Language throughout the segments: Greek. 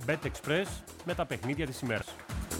BetExpress με τα παιχνίδια της ημέρας.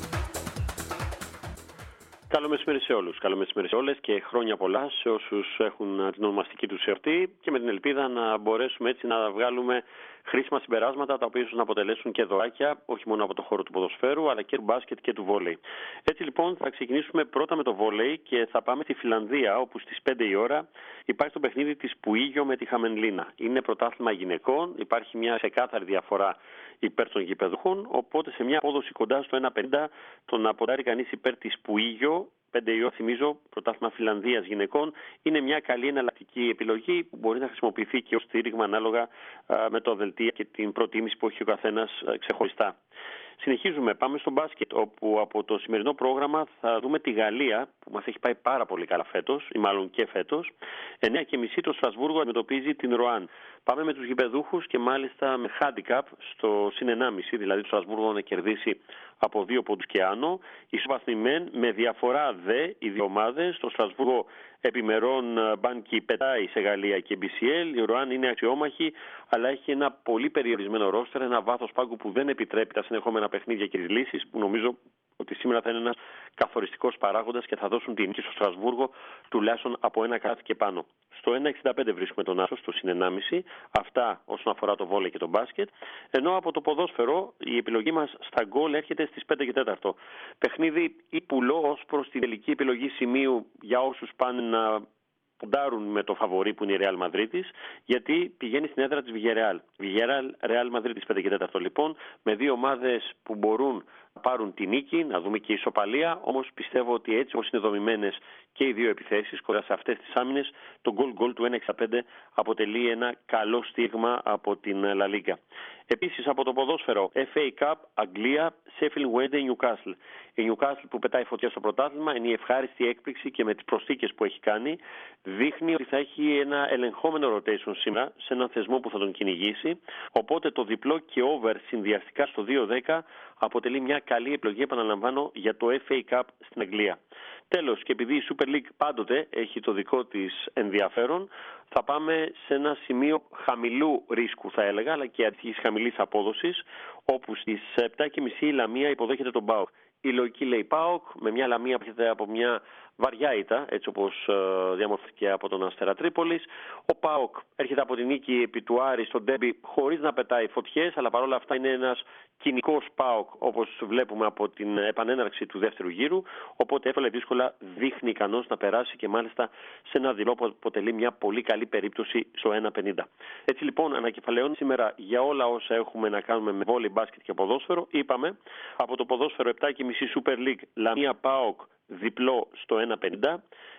Καλό μεσημέρι σε όλους, καλό μεσημέρι σε όλες και χρόνια πολλά σε όσους έχουν την ονομαστική τους εορτή και με την ελπίδα να μπορέσουμε έτσι να βγάλουμε χρήσιμα συμπεράσματα τα οποία ίσως να αποτελέσουν και δωράκια όχι μόνο από το χώρο του ποδοσφαίρου αλλά και του μπάσκετ και του βόλεϊ. Έτσι λοιπόν θα ξεκινήσουμε πρώτα με το βόλεϊ και θα πάμε στη Φιλανδία όπου στις 5 η ώρα υπάρχει το παιχνίδι της Πουίγιο με τη Χαμενλίνα. Είναι πρωτάθλημα γυναικών, υπάρχει μια ξεκάθαρη διαφορά υπέρ των γηπεδούχων, οπότε σε μια απόδοση κοντά στο 1,50 το να ποντάρει κανείς υπέρ της Πουίγιο. 5 η ώρα, θυμίζω, πρωτάθλημα Φιλανδίας γυναικών, είναι μια καλή εναλλακτική επιλογή που μπορεί να χρησιμοποιηθεί και ως στήριγμα ανάλογα με το δελτίο και την προτίμηση που έχει ο καθένας ξεχωριστά. Συνεχίζουμε, πάμε στο μπάσκετ, όπου από το σημερινό πρόγραμμα θα δούμε τη Γαλλία, που μας έχει πάει πάρα πολύ καλά φέτος, ή μάλλον και φέτος. 9.30 το Στρασβούργο αντιμετωπίζει την Ροάν. Πάμε με τους γηπεδούχους και μάλιστα με handicap στο συν 1,5, δηλαδή το Στρασβούργο να κερδίσει από 2 πόντους και άνω. Ισοβαθμιμέν με διαφορά δε οι δύο ομάδες. Το Στρασβούργο επιμερών μπάνκι πετάει σε Γαλλία και BCL. Η Ροάν είναι αξιόμαχη, αλλά έχει ένα πολύ περιορισμένο ρόστερ, ένα βάθος πάγκου που δεν επιτρέπει τα συνεχόμενα παιχνίδια και τις λύσεις, που νομίζω ότι σήμερα θα είναι ένας καθοριστικός παράγοντας και θα δώσουν την νίκη στο Στρασβούργο τουλάχιστον από ένα κάτι και πάνω. Στο 1,65 βρίσκουμε τον άσο, στο συν 1,5. Αυτά όσον αφορά το βόλεϊ και το μπάσκετ. Ενώ από το ποδόσφαιρο η επιλογή μας στα γκολ έρχεται στις 5 και 4. Παιχνίδι ύπουλο ως προς την τελική επιλογή σημείου για όσους πάνε να ποντάρουν με το φαβορί που είναι η Real Madrid, γιατί πηγαίνει στην έδρα της Villarreal. Villarreal, Real Madrid 5 και 4 λοιπόν, με δύο ομάδες που μπορούν να πάρουν τη νίκη, να δούμε και ισοπαλία, όμως πιστεύω ότι έτσι όπως είναι δομημένες και οι δύο επιθέσεις, κοντά σε αυτές τις άμυνες, το goal του 1,65 αποτελεί ένα καλό στίγμα από την La Liga. Επίσης από το ποδόσφαιρο, FA Cup, Αγγλία, Sheffield Wednesday, Newcastle. Η Newcastle που πετάει φωτιά στο πρωτάθλημα είναι η ευχάριστη έκπληξη και με τις προσθήκες που έχει κάνει δείχνει ότι θα έχει ένα ελεγχόμενο rotation σήμερα σε έναν θεσμό που θα τον κυνηγήσει. Οπότε το διπλό και over συνδυαστικά στο 2-10 αποτελεί μια καλή επιλογή, επαναλαμβάνω, για το FA Cup στην Αγγλία. Τέλος, και επειδή η Super League πάντοτε έχει το δικό της ενδιαφέρον, θα πάμε σε ένα σημείο χαμηλού ρίσκου θα έλεγα, αλλά και αρχής χαμηλής απόδοσης, όπου στις 7.30 η Λαμία υποδέχεται τον ΠΑΟΚ. Η λογική λέει ΠΑΟΚ, με μια Λαμία που έρχεται από μια βαριά ήττα, έτσι όπως διαμορφώθηκε από τον Αστέρα Τρίπολης. Ο ΠΑΟΚ έρχεται από την νίκη επί του Άρη στο ντέρμπι χωρίς να πετάει φωτιές, αλλά παρόλα αυτά είναι ένας κοινικός ΠΑΟΚ όπως βλέπουμε από την επανέναρξη του δεύτερου γύρου. Οπότε εύκολα ή δύσκολα δείχνει ικανός να περάσει και μάλιστα σε ένα δειλό που αποτελεί μια πολύ καλή περίπτωση στο 1,50. Έτσι λοιπόν ανακεφαλαιώνει σήμερα για όλα όσα έχουμε να κάνουμε με βόλεϊ, μπάσκετ και ποδόσφαιρο. Είπαμε από το ποδόσφαιρο 7.30 Super League, Λαμία ΠΑΟΚ διπλό στο 1,50.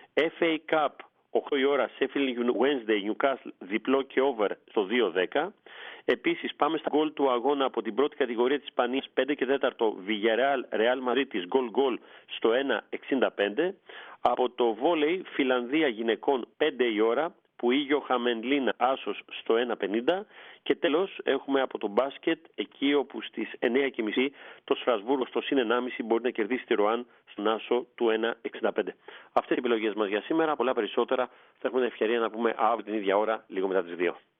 FA Cup 8 η ώρα Sheffield Wednesday Newcastle διπλό και over στο 2-10. Επίσης πάμε στα γκολ του αγώνα από την πρώτη κατηγορία της Ισπανίας 5 και 4 Villarreal Real Madrid της γκολ στο 1,65. Από το βόλεϊ Φιλανδία γυναικών 5 η ώρα που Πουίγιο Χαμενλίνα άσος στο 1,50 και τέλος έχουμε από το μπάσκετ εκεί όπου στις 9.30 το Στρασβούργο στο συν 1,5 μπορεί να κερδίσει τη Ροάν στον άσο του 1,65. Αυτές οι επιλογές μας για σήμερα, πολλά περισσότερα θα έχουμε την ευκαιρία να πούμε αύριο την ίδια ώρα λίγο μετά τις 2.